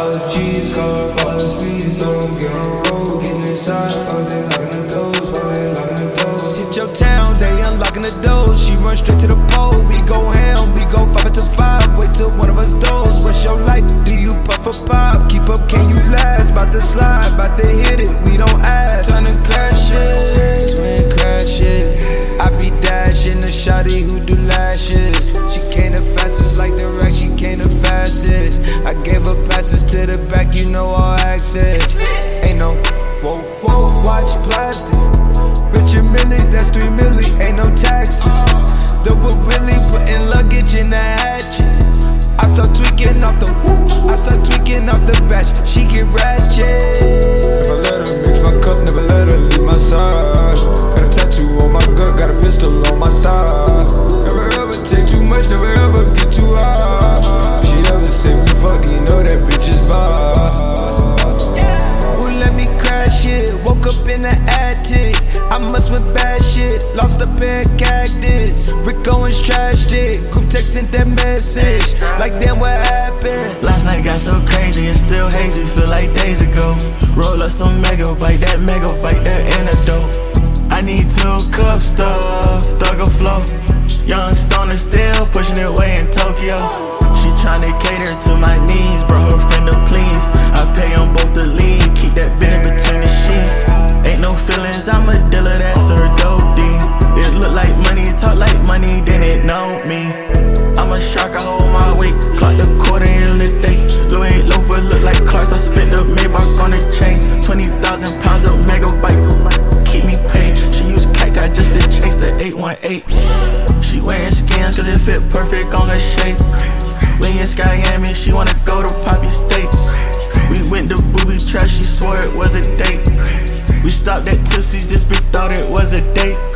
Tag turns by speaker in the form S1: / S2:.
S1: all the G's, call all the speed, so I'm get on road, getting inside, fuck they locking the doors, fuck they locking the doors.
S2: Hit your town, they unlocking the doors. She run straight to the pole, we go ham, we go 5 until 5. Wait till one of us doors. What's your life? Do you puff or pop? Keep up, can you last? Bout to slide, bout to hit it, we don't ask. Turn to crash it, twin crash it. I be dashing the shawty who do lashes. She came the fastest like the rack, she came the fastest. I gave her passes to the back, you know all access. Ain't no whoa, whoa, watch plastic. Richard Millie, that's 3 milli, ain't no taxes. Double Willie, putting luggage in the hatchet. I start tweaking off the woo, I start tweaking off the batch. She get ratchet.
S1: Never let her mix my cup, never let her leave my side. Got a tattoo on my gut, got a pistol on my thigh. Never ever take too much, never ever get too high. If she ever say we fuck, you know that bitch is bad.
S2: Ooh, let me crash it. Woke up in the attic. I must with bad shit. Lost a pair of cactus. Rick Owens trashed it. Group text sent that message. Like damn, what happened?
S3: Last night got so crazy, it's still hazy. Feel like days ago. Roll up some megabyte, that antidote. I need 2 cups stuff, thugger flow. Young stoner still pushing it way in Tokyo. She tryna cater to my needs, bro, her friend to please. I pay on both the lean, keep that bin between the sheets. Ain't no feelings, I'm a dealer, that's her dope D. It look like money, talk like money, then it know me. I'm a shark, I hold my weight, clock the quarter in the day. Louis loafer look like Clarks, I spent the Maybach on the chain. 20,000 pounds of megabyte, keep me paid. She use cacti just to chase the 818. She wearing skins cause it fit perfect on her shape. We in Skyami, she wanna go to Poppy State. We went to booby trap, she swore it was a date. We stopped at Tootsie's, this bitch thought it was a date.